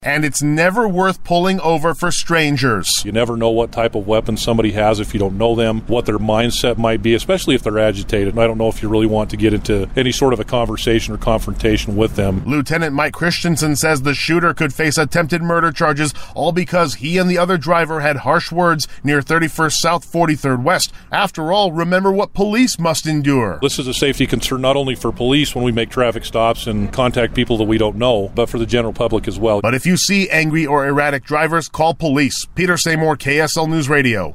and it's never worth pulling over for strangers. You never know what type of weapon somebody has if you don't know them, what their mindset might be, especially if they're agitated. And I don't know if you really want to get into any sort of a conversation or confrontation with them. Lieutenant Mike Christensen says the shooter could face attempted murder charges, all because he and the other driver had harsh words near 31st South 43rd West. After all, remember what police must endure. This is a safety concern not only for police when we make traffic stops and contact people that we don't know, but for the general public as well. But if you see angry or erratic drivers, call police. Peter Seymour, KSL News Radio.